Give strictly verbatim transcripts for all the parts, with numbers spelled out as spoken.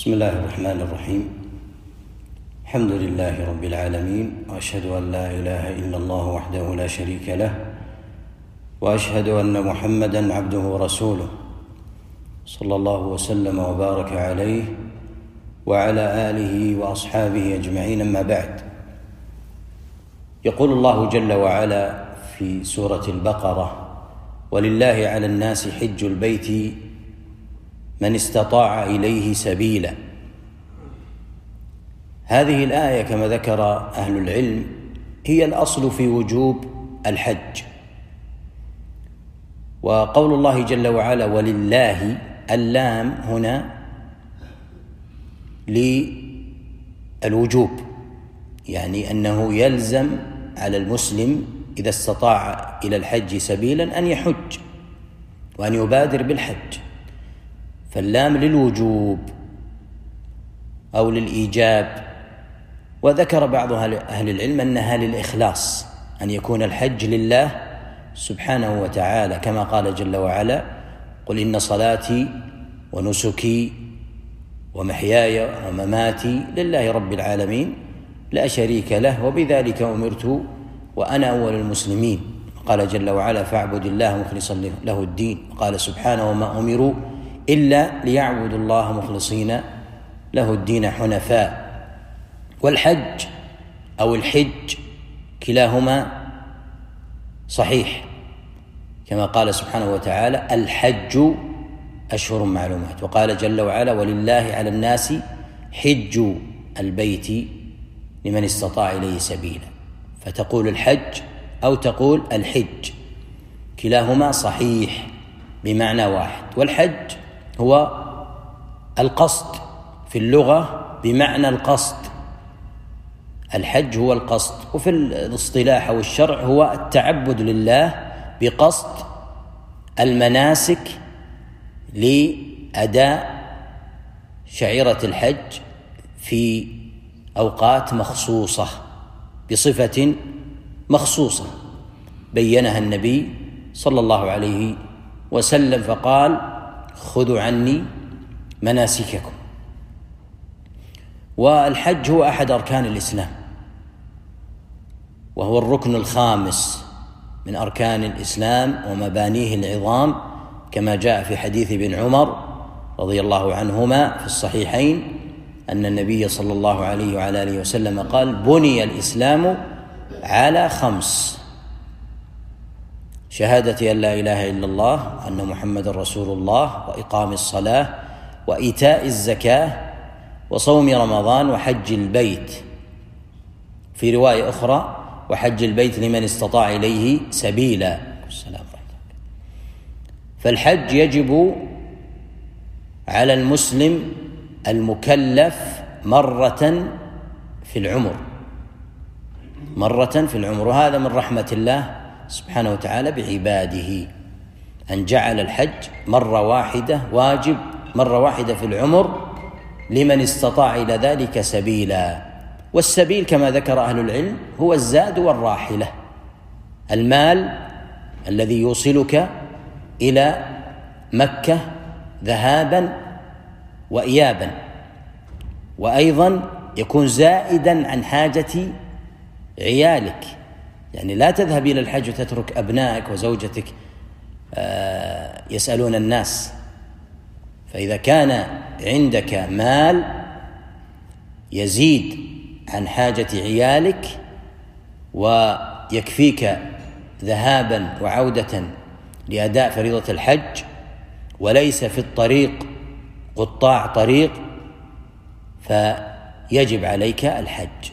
بسم الله الرحمن الرحيم. الحمد لله رب العالمين، وأشهد أن لا إله إلا الله وحده لا شريك له، وأشهد أن محمدًا عبده ورسوله، صلى الله وسلم وبارك عليه وعلى آله وأصحابه أجمعين. أما بعد، يقول الله جل وعلا في سورة البقرة: ولله على الناس حج البيت من استطاع إليه سبيلا. هذه الآية كما ذكر أهل العلم هي الأصل في وجوب الحج. وقول الله جل وعلا ولله، اللام هنا للوجوب، يعني أنه يلزم على المسلم إذا استطاع إلى الحج سبيلا أن يحج وأن يبادر بالحج، فاللام للوجوب أو للإيجاب. وذكر بعض أهل العلم أنها للإخلاص، أن يكون الحج لله سبحانه وتعالى، كما قال جل وعلا: قل إن صلاتي ونسكي ومحياي ومماتي لله رب العالمين لا شريك له وبذلك أمرت وأنا أول المسلمين. قال جل وعلا: فاعبد الله مخلصا له الدين. قال سبحانه: وما أمروا إلا ليعبدوا الله مخلصين له الدين حنفاء. والحج أو الحج كلاهما صحيح، كما قال سبحانه وتعالى: الحج أشهر معلومات. وقال جل وعلا: ولله على الناس حج البيت لمن استطاع إليه سبيلا. فتقول الحج أو تقول الحج، كلاهما صحيح بمعنى واحد. والحج هو القصد في اللغة بمعنى القصد، الحج هو القصد، وفي الاصطلاح أو الشرع هو التعبد لله بقصد المناسك لأداء شعيرة الحج في أوقات مخصوصة بصفة مخصوصة بينها النبي صلى الله عليه وسلم، فقال: خذوا عني مناسككم. والحج هو أحد أركان الإسلام، وهو الركن الخامس من أركان الإسلام ومبانيه العظام، كما جاء في حديث ابن عمر رضي الله عنهما في الصحيحين أن النبي صلى الله عليه وعلى آله وسلم قال: بني الإسلام على خمس: شهادة أن لا إله إلا الله وأن محمد رسول الله، وإقام الصلاة، وإيتاء الزكاة، وصوم رمضان، وحج البيت. في رواية أخرى: وحج البيت لمن استطاع إليه سبيلا. فالحج يجب على المسلم المكلف مرة في العمر، مرة في العمر. وهذا من رحمة الله سبحانه وتعالى بعباده، أن جعل الحج مرة واحدة واجب، مرة واحدة في العمر لمن استطاع إلى ذلك سبيلا. والسبيل كما ذكر أهل العلم هو الزاد والراحلة، المال الذي يوصلك إلى مكة ذهابا وإيابا، وأيضا يكون زائدا عن حاجة عيالك، يعني لا تذهب إلى الحج وتترك أبنائك وزوجتك يسألون الناس. فإذا كان عندك مال يزيد عن حاجة عيالك ويكفيك ذهابا وعودة لأداء فريضة الحج، وليس في الطريق قطاع طريق، فيجب عليك الحج.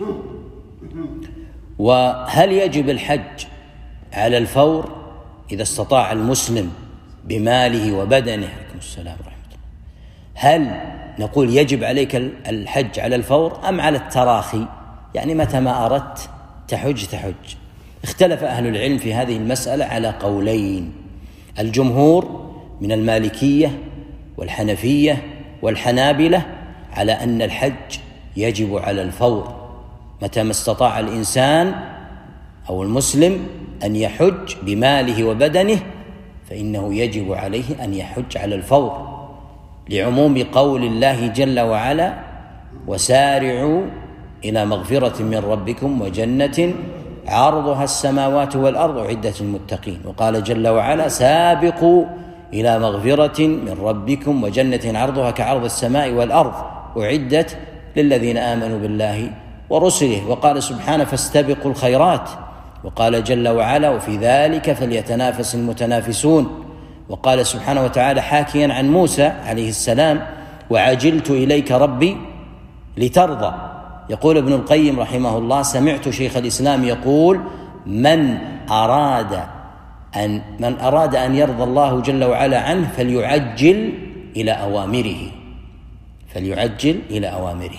وهل يجب الحج على الفور إذا استطاع المسلم بماله وبدنه؟ عليكم السلام ورحمة الله. هل نقول يجب عليك الحج على الفور أم على التراخي، يعني متى ما أردت تحج تحج؟ اختلف أهل العلم في هذه المسألة على قولين: الجمهور من المالكية والحنفية والحنابلة على أن الحج يجب على الفور متى ما استطاع الإنسان أو المسلم أن يحج بماله وبدنه، فإنه يجب عليه أن يحج على الفور، لعموم قول الله جل وعلا: وسارعوا إلى مغفرة من ربكم وجنة عرضها السماوات والأرض أعدت للمتقين. وقال جل وعلا: سابقوا إلى مغفرة من ربكم وجنة عرضها كعرض السماء والأرض أعدت للذين آمنوا بالله ورسله. وقال سبحانه: فاستبقوا الخيرات. وقال جل وعلا: وفي ذلك فليتنافس المتنافسون. وقال سبحانه وتعالى حاكيا عن موسى عليه السلام: وعجلت إليك ربي لترضى. يقول ابن القيم رحمه الله: سمعت شيخ الإسلام يقول: من أراد أن من أراد أن يرضى الله جل وعلا عنه فليعجل إلى أوامره فليعجل إلى أوامره.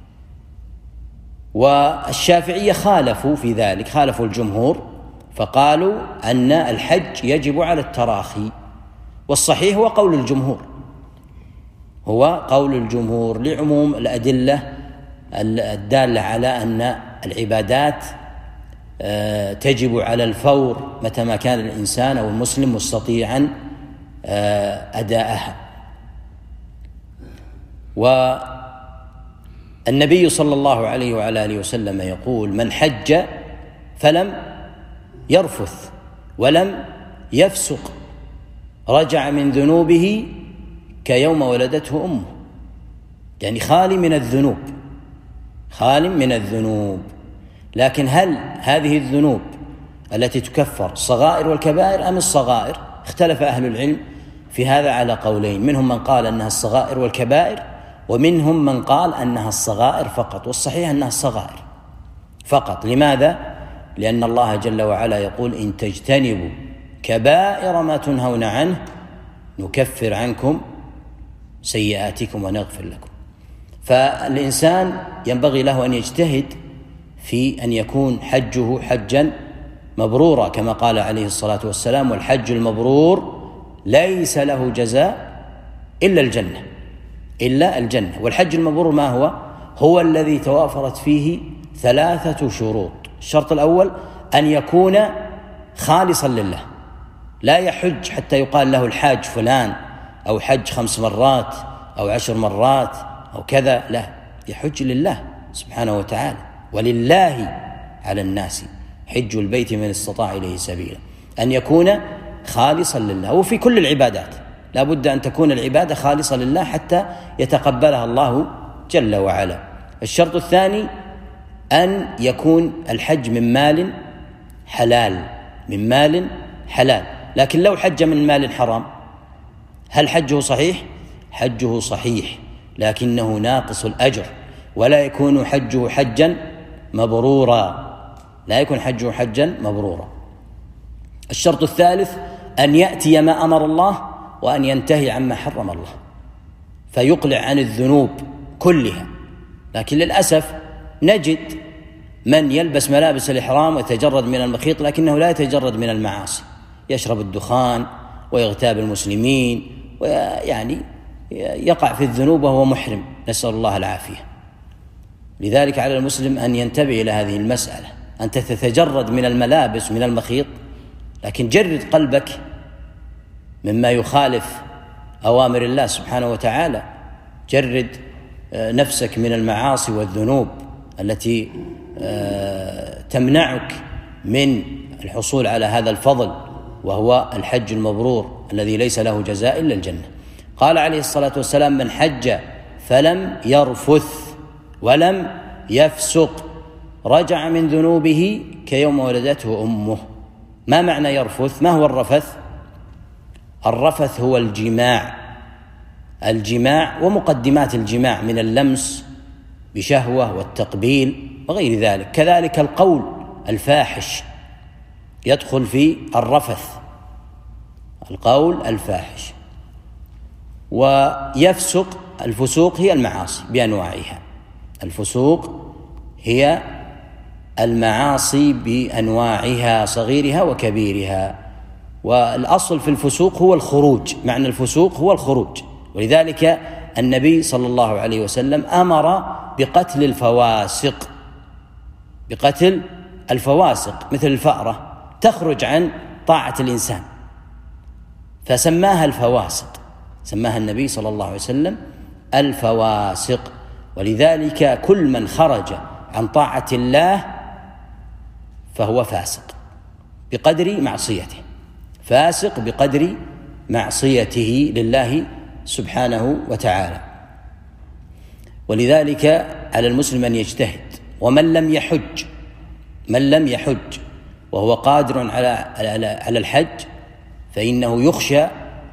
والشافعية خالفوا في ذلك، خالفوا الجمهور، فقالوا أن الحج يجب على التراخي، والصحيح هو قول الجمهور هو قول الجمهور لعموم الأدلة الدالة على أن العبادات تجب على الفور متى ما كان الإنسان أو المسلم مستطيعا أداءها. والنبي صلى الله عليه وعلى آله وسلم يقول: من حج فلم يرفث ولم يفسق رجع من ذنوبه كيوم ولدته أمه، يعني خالي من الذنوب خال من الذنوب. لكن هل هذه الذنوب التي تكفر الصغائر والكبائر أم الصغائر؟ اختلف أهل العلم في هذا على قولين، منهم من قال أنها الصغائر والكبائر، ومنهم من قال أنها الصغائر فقط، والصحيح أنها الصغائر فقط. لماذا؟ لأن الله جل وعلا يقول: إن تجتنبوا كبائر ما تنهون عنه نكفر عنكم سيئاتكم ونغفر لكم. فالإنسان ينبغي له أن يجتهد في أن يكون حجه حجا مبرورا، كما قال عليه الصلاة والسلام: والحج المبرور ليس له جزاء إلا الجنة إلا الجنة. والحج المبرور ما هو؟ هو الذي توافرت فيه ثلاثة شروط. الشرط الأول أن يكون خالصا لله، لا يحج حتى يقال له الحاج فلان، أو حج خمس مرات أو عشر مرات أو كذا، لا، يحج لله سبحانه وتعالى. ولله على الناس حج البيت من استطاع إليه سبيلا. أن يكون خالصا لله، وفي كل العبادات لا بد أن تكون العبادة خالصة لله حتى يتقبلها الله جل وعلا. الشرط الثاني أن يكون الحج من مال حلال من مال حلال. لكن لو حج من مال حرام هل حجه صحيح؟ حجه صحيح، لكنه ناقص الأجر، ولا يكون حجه حجا مبرورا لا يكون حجه حجا مبرورا. الشرط الثالث أن يأتي ما أمر الله وأن ينتهي عما حرم الله، فيقلع عن الذنوب كلها. لكن للأسف نجد من يلبس ملابس الإحرام ويتجرد من المخيط لكنه لا يتجرد من المعاصي، يشرب الدخان ويغتاب المسلمين، ويعني يقع في الذنوب وهو محرم، نسأل الله العافية. لذلك على المسلم أن ينتبه إلى هذه المسألة. أنت تتجرد من الملابس من المخيط، لكن جرد قلبك مما يخالف أوامر الله سبحانه وتعالى، جرد نفسك من المعاصي والذنوب التي تمنعك من الحصول على هذا الفضل، وهو الحج المبرور الذي ليس له جزاء إلا الجنة. قال عليه الصلاة والسلام: من حج فلم يرفث ولم يفسق رجع من ذنوبه كيوم ولدته أمه. ما معنى يرفث؟ ما هو الرفث؟ الرفث هو الجماع الجماع ومقدمات الجماع من اللمس بشهوة والتقبيل وغير ذلك. كذلك القول الفاحش يدخل في الرفث، القول الفاحش. ويفسق، الفسوق هي المعاصي بأنواعها، الفسوق هي المعاصي بأنواعها صغيرها وكبيرها. والأصل في الفسوق هو الخروج، معنى الفسوق هو الخروج. ولذلك النبي صلى الله عليه وسلم أمر بقتل الفواسق بقتل الفواسق مثل الفأرة تخرج عن طاعة الإنسان، فسماها الفواسق. سماها النبي صلى الله عليه وسلم الفواسق. ولذلك كل من خرج عن طاعة الله فهو فاسق بقدر معصيته، فاسق بقدر معصيته لله سبحانه وتعالى. ولذلك على المسلم أن يجتهد. ومن لم يحج من لم يحج وهو قادر على على الحج فإنه يخشى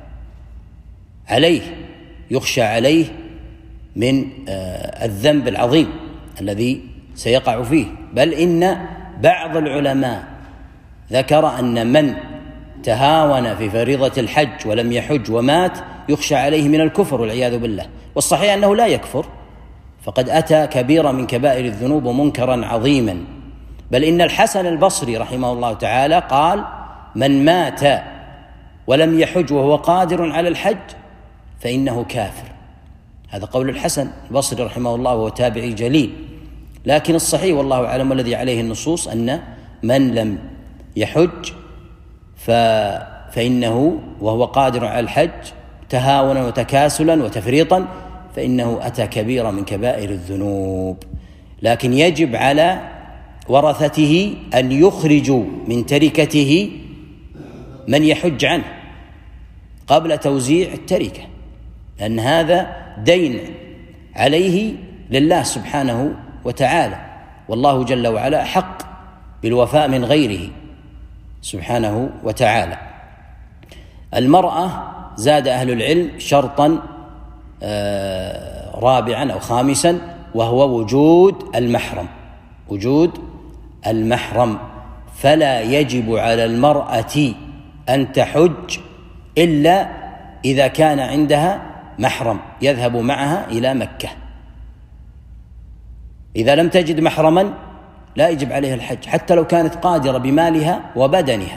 عليه يخشى عليه من الذنب العظيم الذي سيقع فيه. بل إن بعض العلماء ذكر أن من تهاون في فريضة الحج ولم يحج ومات يخشى عليه من الكفر والعياذ بالله. والصحيح أنه لا يكفر، فقد أتى كبيرا من كبائر الذنوب ومنكرا عظيما. بل إن الحسن البصري رحمه الله تعالى قال: من مات ولم يحج وهو قادر على الحج فإنه كافر. هذا قول الحسن البصري رحمه الله وهو تابعي جليل. لكن الصحيح والله أعلم والذي عليه النصوص أن من لم يحج فإنه وهو قادر على الحج تهاونا وتكاسلا وتفريطا فإنه أتى كبيرا من كبائر الذنوب. لكن يجب على ورثته أن يخرجوا من تركته من يحج عنه قبل توزيع التركة، لأن هذا دين عليه لله سبحانه وتعالى، والله جل وعلا حق بالوفاء من غيره سبحانه وتعالى. المرأة زاد أهل العلم شرطا رابعا أو خامسا، وهو وجود المحرم وجود المحرم فلا يجب على المرأة أن تحج إلا إذا كان عندها محرم يذهب معها إلى مكة. إذا لم تجد محرما لا يجب عليها الحج، حتى لو كانت قادرة بمالها وبدنها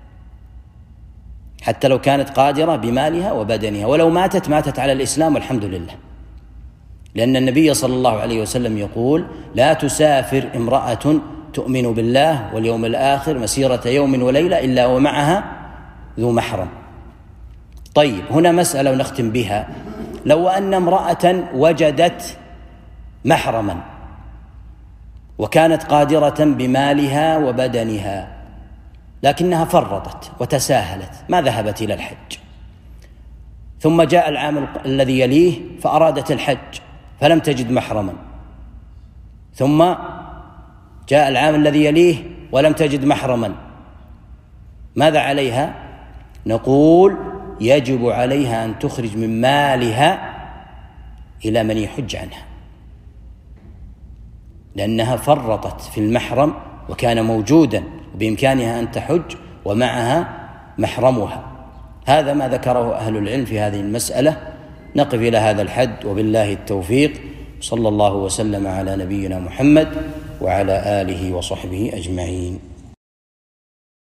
حتى لو كانت قادرة بمالها وبدنها ولو ماتت ماتت على الإسلام والحمد لله، لأن النبي صلى الله عليه وسلم يقول: لا تسافر امرأة تؤمن بالله واليوم الآخر مسيرة يوم وليلة إلا ومعها ذو محرم. طيب، هنا مسألة ونختم بها: لو أن امرأة وجدت محرما وكانت قادرة بمالها وبدنها لكنها فرطت وتساهلت ما ذهبت إلى الحج، ثم جاء العام الذي يليه فأرادت الحج فلم تجد محرما، ثم جاء العام الذي يليه ولم تجد محرما، ماذا عليها؟ نقول: يجب عليها أن تخرج من مالها إلى من يحج عنها، لأنها فرطت في المحرم وكان موجودا بإمكانها أن تحج ومعها محرمها. هذا ما ذكره أهل العلم في هذه المسألة. نقف إلى هذا الحد وبالله التوفيق. صلى الله وسلم على نبينا محمد وعلى آله وصحبه أجمعين.